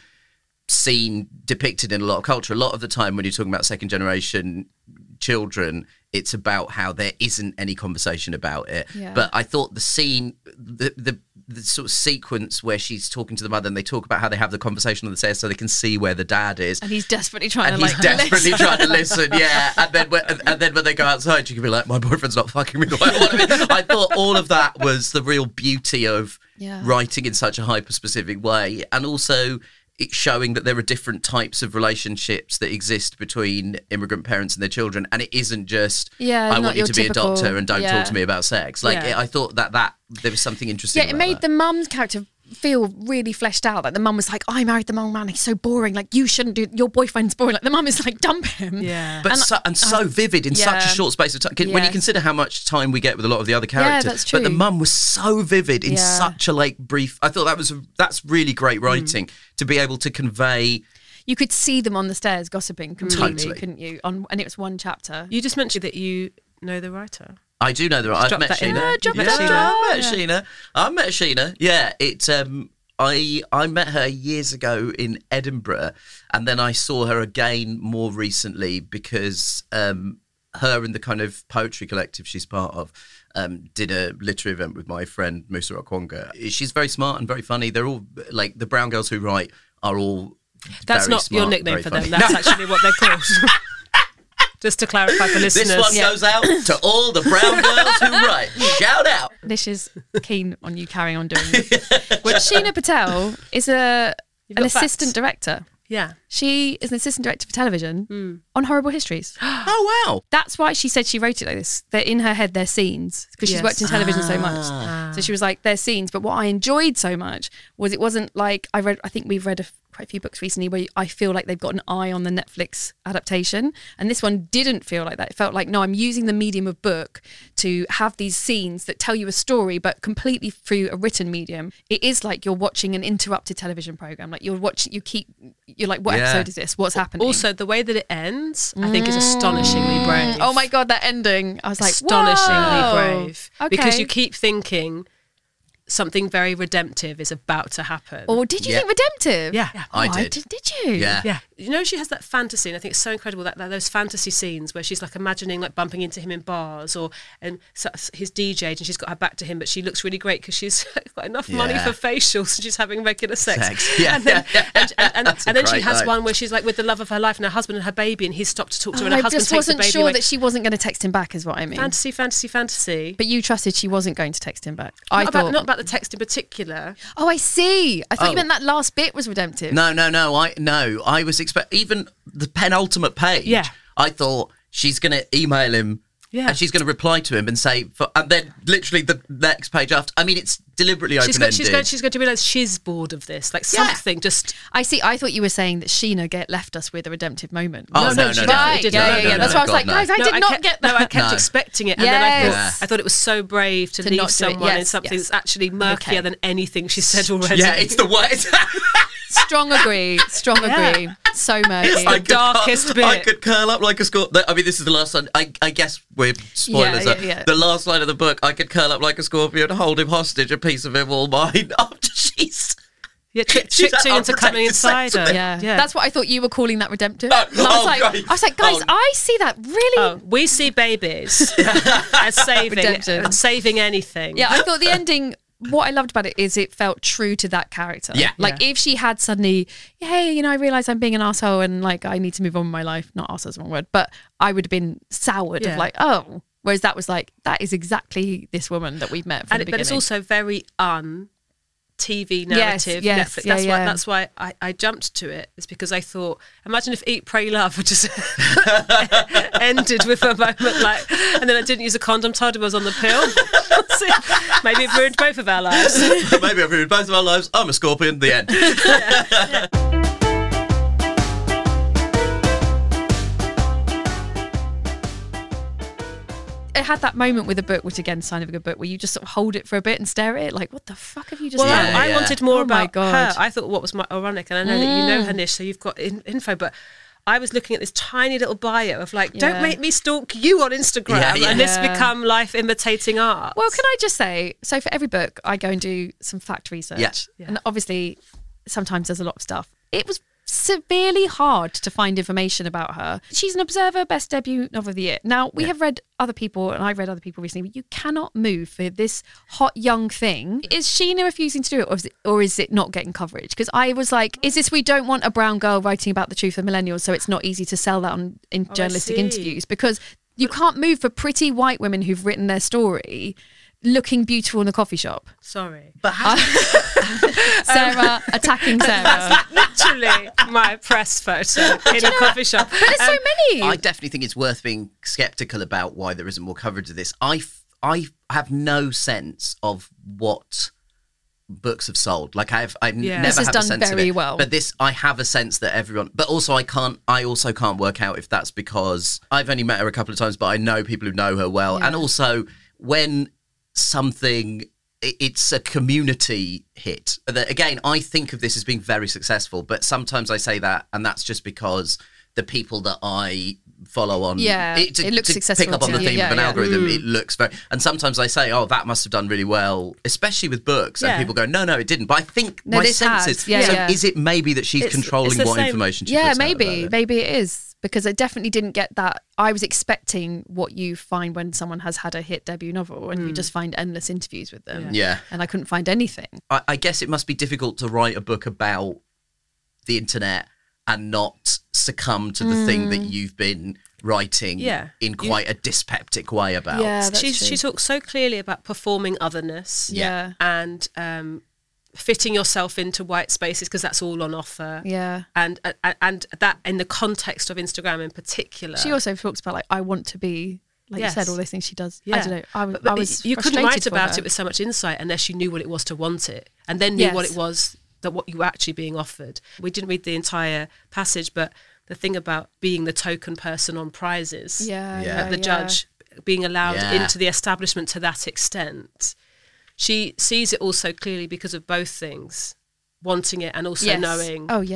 seen depicted in a lot of culture. A lot of the time when you're talking about second generation children, it's about how there isn't any conversation about it. Yeah. But I thought the scene, the, the the sort of sequence where she's talking to the mother and they talk about how they have the conversation on the stairs so they can see where the dad is. And he's desperately trying And to he's like desperately listen. trying to listen, yeah. And then, when, and then when they go outside, you can be like, "My boyfriend's not fucking me the way I want to be." I thought all of that was the real beauty of Yeah. writing in such a hyper-specific way, and also it's showing that there are different types of relationships that exist between immigrant parents and their children, and it isn't just Yeah, I not want you your to be a typical- doctor and don't yeah. talk to me about sex. Like Yeah. it, I thought that that there was something interesting. Yeah, it about made that. the mum's character feel really fleshed out. Like the mum was like, I married the wrong man, he's so boring. Like you shouldn't do, your boyfriend's boring. Like the mum is like, dump him. Yeah. But And- so, and so uh, vivid in such a yeah. short space of time. Can- When you Yes. consider how much time we get with a lot of the other characters, that's but the true. mum was so vivid in Yeah. such a like brief. I thought that was that's really great writing to be able to convey. You could see them on the stairs gossiping completely, Totally. couldn't you? On and it was one chapter. You just mentioned that you know the writer. I do know that I've drop met that in Sheena. there. drop yeah, it in I there. met Sheena. I met Sheena. Yeah, it. Um, I I met her years ago in Edinburgh, and then I saw her again more recently because um, her and the kind of poetry collective she's part of um, did a literary event with my friend Musa Okwonga. She's very smart and very funny. They're all like the brown girls who write are all. That's very not smart, your nickname very for funny. them. That's actually what they're called. Just to clarify for listeners. This one goes out to all the brown girls who write. Shout out. Lish is keen on you carrying on doing this. But Sheena Patel is a You've an got facts. assistant director. Yeah. She is an assistant director for television Hmm. on Horrible Histories. Oh wow. That's why she said she wrote it like this. That in her head, they're scenes because she's Yes. worked in television so Ah. much. So she was like, they're scenes. But what I enjoyed so much was it wasn't like I read. I think we've read a, quite a few books recently where I feel like they've got an eye on the Netflix adaptation, and this one didn't feel like that. It felt like no, I'm using the medium of book to have these scenes that tell you a story, but completely through a written medium. It is like you're watching an interrupted television program. Like you're watching. You keep. You're like, what Yeah. episode is this? What's happening? Also, the way that it ends, I think, is astonishingly brave. Oh my god, that ending! I was like, astonishingly whoa. brave Okay. because you keep thinking something very redemptive is about to happen. Or did you Yeah. think redemptive? Yeah. Yeah. I Oh, did. did. Did you? Yeah. Yeah, you know, she has that fantasy, and I think it's so incredible that, that those fantasy scenes where she's like imagining like bumping into him in bars, or and so, he's D J'd and she's got her back to him, but she looks really great because she's got enough money Yeah. for facials and she's having regular sex. Sex. Yeah, and then, yeah, yeah. and, and, and, That's a and then she great has line. one where she's like with the love of her life and her husband and her baby, and he's stopped to talk to her, Oh, and her I husband just takes the wasn't baby sure away. that she wasn't going to text him back, is what I mean. Fantasy, fantasy, fantasy. But you trusted she wasn't going to text him back. I not, thought. about, not about the text in particular. Oh, I see. I thought Oh. you meant that last bit was redemptive. No, no, no. I no. I was expect even the penultimate page. Yeah. I thought she's going to email him. Yeah. And she's going to reply to him and say, for, and then literally the next page after. I mean, it's deliberately She's open going, ended. she's, going, she's going to realise she's bored of this, like Yeah. something just. I see. I thought you were saying that Sheena get left us with a redemptive moment. Oh, No, no, no, no, she no, definitely Right, didn't. yeah, No, yeah, no, yeah. no, That's no, why I was God, like, no. guys, I No, did I not kept, get that. No, I kept No. expecting it, and then I Yes. thought I thought it was so brave to To leave not do it. someone in Yes, something yes. that's actually murkier Okay. than anything she said already. yeah, it's the worst. Strong agree. Strong Yeah. agree. So murky. like- could cur- darkest bit. I could curl up like a scorpion. I mean, this is the last line. I, I guess we're spoilers. Yeah, uh, yeah, yeah. The last line of the book. I could curl up like a scorpion, hold him hostage, a piece of him all mine. After she's Yeah, tri- She's tricked you like into coming unprotected inside her. sex. Yeah. yeah. That's what I thought you were calling that redemptive. No. And I was Oh, like, great. I was like, guys, Oh. I see that really. Oh, we see babies as saving, Redemptive. as saving anything. Yeah, I thought the ending. What I loved about it is it felt true to that character. Yeah. Like Yeah. if she had suddenly, hey, you know, I realise I'm being an asshole and like I need to move on with my life. Not arsehole is the wrong word, but I would have been soured Yeah. of like, oh. Whereas that was like, that is exactly this woman that we've met from and the it, beginning. but it's also very un T V Yes, narrative. yes, Netflix. yeah, That's yeah. why. That's why I, I jumped to it. It's because I thought, imagine if Eat, Pray, Love had just ended with a moment like, and then I didn't use a condom, told him I was on the pill. See, maybe it ruined both of our lives. maybe I've ruined both of our lives. I'm a scorpion. The end. it had that moment with a book, which again, sign of a good book, where you just sort of hold it for a bit and stare at it, like, what the fuck have you just Well, done? Yeah, I, I yeah. wanted more Oh my about God. her. I thought what was my ironic, and I know that you know her, Nish, so you've got in, info, but I was looking at this tiny little bio of like, Yeah. don't make me stalk you on Instagram, Yeah, yeah. and this Yeah. become life imitating art. Well, can I just say, so for every book, I go and do some fact research. Yeah. Yeah. And obviously, sometimes there's a lot of stuff. It was severely hard to find information about her. She's an Observer Best Debut Novel of the Year. Now, we Yeah. have read other people, and I've read other people recently, but you cannot move for this hot young thing. Is Sheena refusing to do it, or is it, or is it not getting coverage? Because I was like, is this we don't want a brown girl writing about the truth of millennials, so it's not easy to sell that on in Oh, I journalistic see. interviews? Because you can't move for pretty white women who've written their story looking beautiful in a coffee shop. Sorry. But how, Sarah attacking Sarah. Literally my press photo in a coffee shop. But there's so many. I definitely think it's worth being skeptical about why there isn't more coverage of this. I, f- I have no sense of what books have sold. Like I've, I've Yeah. never This has had done a sense very of it. well. But this, I have a sense that everyone. But also, I can't. I also can't work out if that's because I've only met her a couple of times, but I know people who know her well, Yeah. and also when something. it- It's a community hit. That, again, I think of this as being very successful, but sometimes I say that, and that's just because the people that I follow on, Yeah, to, it looks to successful pick up on to the you. theme Yeah, of an yeah. algorithm, it looks very. And sometimes I say, "Oh, that must have done really well," especially with books, Yeah. and people go, "No, no, it didn't." But I think No, my this sense has. is, Yeah, so yeah. is it maybe that she's It's- controlling it's the what same- information she Yeah, puts out maybe. about it? Maybe it is. Because I definitely didn't get that. I was expecting what you find when someone has had a hit debut novel and you just find endless interviews with them. Yeah. And I couldn't find anything. I, I guess it must be difficult to write a book about the internet and not succumb to the thing Mm. that you've been writing Yeah. in quite a dyspeptic way about. Yeah, that's she, true. she talks so clearly about performing otherness Yeah. and um, fitting yourself into white spaces because that's all on offer. Yeah. And, and and that in the context of Instagram in particular. She also talks about, like, I want to be, like Yes. you said, all those things she does. Yeah. I don't know. I, w- But- but I was you couldn't frustrated write for about her. it with so much insight unless you knew what it was to want it and then knew Yes. what it was that what you were actually being offered. We didn't read the entire passage, but the thing about being the token person on prizes, Yeah, Yeah. yeah, the yeah. judge being allowed Yeah. into the establishment to that extent, she sees it also clearly because of both things, wanting it and also Yes. knowing. Oh, yeah.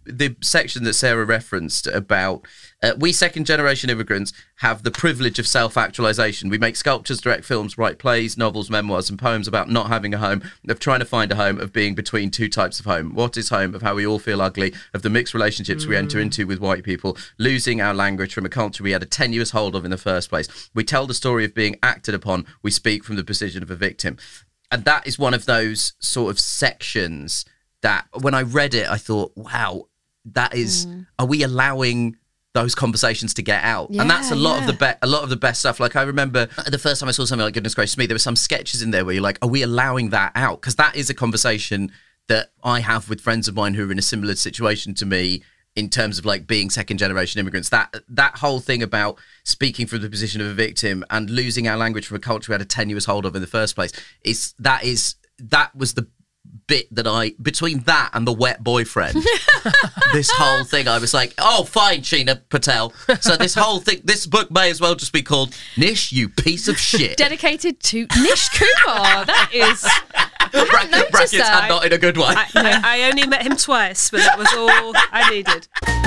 the section that Sarah referenced about uh, we second generation immigrants have the privilege of self-actualization. We make sculptures, direct films, write plays, novels, memoirs and poems about not having a home, of trying to find a home, of being between two types of home. What is home? Of how we all feel ugly, of the mixed relationships mm. we enter into with white people, losing our language from a culture we had a tenuous hold of in the first place. We tell the story of being acted upon. We speak from the position of a victim. And that is one of those sort of sections that when I read it, I thought, wow, that is, mm. are we allowing those conversations to get out? Yeah, and that's a lot yeah. of the be- a lot of the best stuff. Like I remember the first time I saw something like Goodness Gracious Me, there were some sketches in there where you're like, are we allowing that out? Because that is a conversation that I have with friends of mine who are in a similar situation to me in terms of like being second generation immigrants. That that whole thing about speaking from the position of a victim and losing our language from a culture we had a tenuous hold of in the first place is that is that was the bit that I, between that and the wet boyfriend, this whole thing, I was like, oh, fine, Sheena Patel. So this whole thing, this book may as well just be called Nish, You Piece of Shit. Dedicated to Nish Kumar. That is... Bracket, brackets that. And not in a good way. I, I, I only met him twice, but that was all I needed.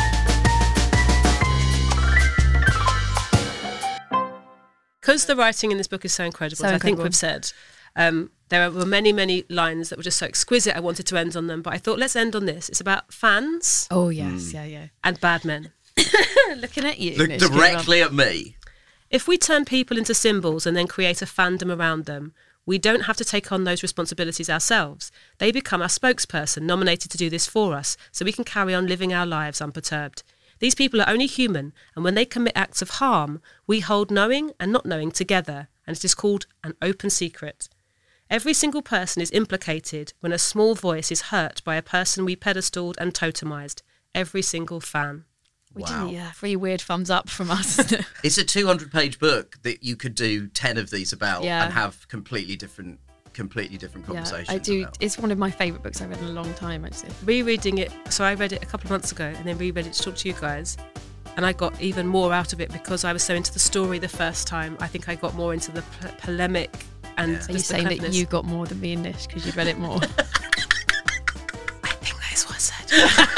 Because the writing in this book is so incredible, so as incredible. I think we've said, um, there were many, many lines that were just so exquisite. I wanted to end on them, but I thought, let's end on this. It's about fans. Oh, yes, mm. yeah, yeah. And bad men. Looking at you. Look directly at me. If we turn people into symbols and then create a fandom around them, we don't have to take on those responsibilities ourselves. They become our spokesperson, nominated to do this for us, so we can carry on living our lives unperturbed. These people are only human, and when they commit acts of harm, we hold knowing and not knowing together, and it is called an open secret. Every single person is implicated when a small voice is hurt by a person we pedestaled and totemised. Every single fan. We wow. do, yeah. Three weird thumbs up from us. It's a two hundred page book that you could do ten of these about yeah. and have completely different completely different conversations. Yeah, I do. About. It's one of my favourite books I've read in a long time, actually. Rereading it, so I read it a couple of months ago and then reread it to talk to you guys. And I got even more out of it because I was so into the story the first time. I think I got more into the p- polemic and yeah. Are you saying that you got more than me and Nish because you'd read it more? I think that is what I said.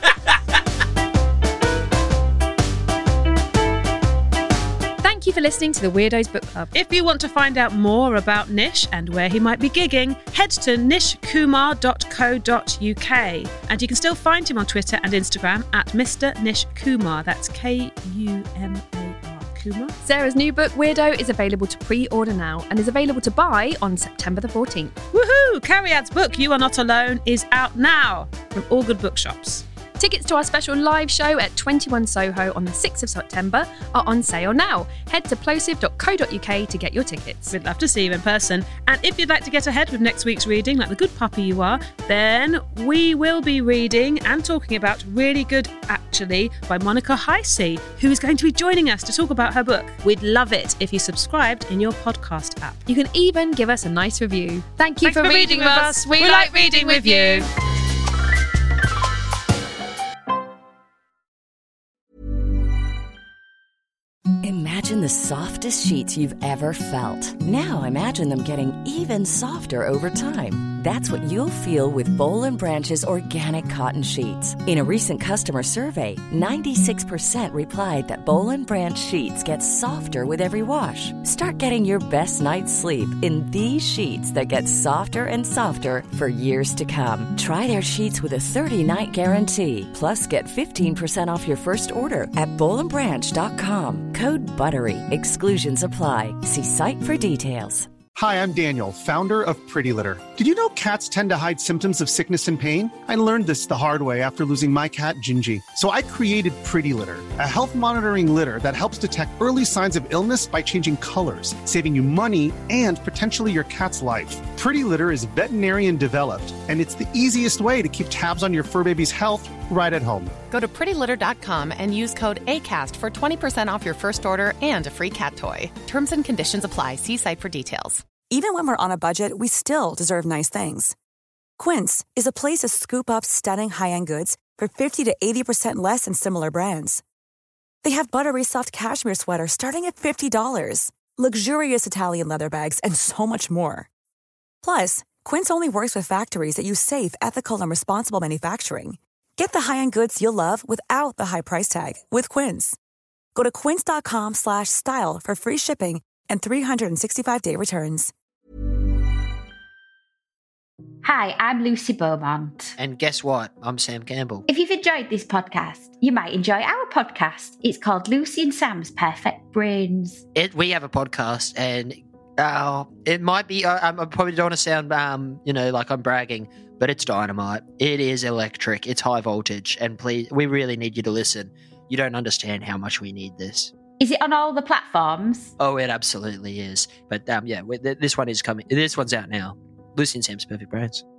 Thank you for listening to the Weirdos Book Club. If you want to find out more about Nish and where he might be gigging, head to nish kumar dot co dot uk. And you can still find him on Twitter and Instagram at Mister Nish Kumar. That's K U M A R. Kumar. Sarah's new book, Weirdo, is available to pre-order now and is available to buy on September the fourteenth. Woohoo! Cariad's book, You Are Not Alone, is out now from all good bookshops. Tickets to our special live show at twenty-one Soho on the sixth of September are on sale now. Head to plosive dot co dot uk to get your tickets. We'd love to see you in person. And if you'd like to get ahead with next week's reading, like the good puppy you are, then we will be reading and talking about Really Good Actually by Monica Heisey, who is going to be joining us to talk about her book. We'd love it if you subscribed in your podcast app. You can even give us a nice review. Thank you Thanks for, for reading, reading with us. us. We, we like reading with you. Imagine the softest sheets you've ever felt. Now imagine them getting even softer over time. That's what you'll feel with Boll and Branch's organic cotton sheets. In a recent customer survey, ninety-six percent replied that Boll and Branch sheets get softer with every wash. Start getting your best night's sleep in these sheets that get softer and softer for years to come. Try their sheets with a thirty-night guarantee. Plus, get fifteen percent off your first order at boll and branch dot com. Code BUTTERY. Exclusions apply. See site for details. Hi, I'm Daniel, founder of Pretty Litter. Did you know cats tend to hide symptoms of sickness and pain? I learned this the hard way after losing my cat, Gingy. So I created Pretty Litter, a health monitoring litter that helps detect early signs of illness by changing colors, saving you money and potentially your cat's life. Pretty Litter is veterinarian developed, and it's the easiest way to keep tabs on your fur baby's health right at home. Go to pretty litter dot com and use code ACAST for twenty percent off your first order and a free cat toy. Terms and conditions apply. See site for details. Even when we're on a budget, we still deserve nice things. Quince is a place to scoop up stunning high-end goods for fifty to eighty percent less than similar brands. They have buttery soft cashmere sweaters starting at fifty dollars, luxurious Italian leather bags, and so much more. Plus, Quince only works with factories that use safe, ethical, and responsible manufacturing. Get the high-end goods you'll love without the high price tag with Quince. Go to quince.com slash style for free shipping and three sixty-five day returns. Hi, I'm Lucy Beaumont. And guess what? I'm Sam Campbell. If you've enjoyed this podcast, you might enjoy our podcast. It's called Lucy and Sam's Perfect Brains. It, we have a podcast, and uh, it might be, I, I probably don't want to sound, um, you know, like I'm bragging, but it's dynamite. It is electric. It's high voltage. And please, we really need you to listen. You don't understand how much we need this. Is it on all the platforms? Oh, it absolutely is. But um, yeah, this one is coming. This one's out now. Lucy and Sam's Perfect Brains.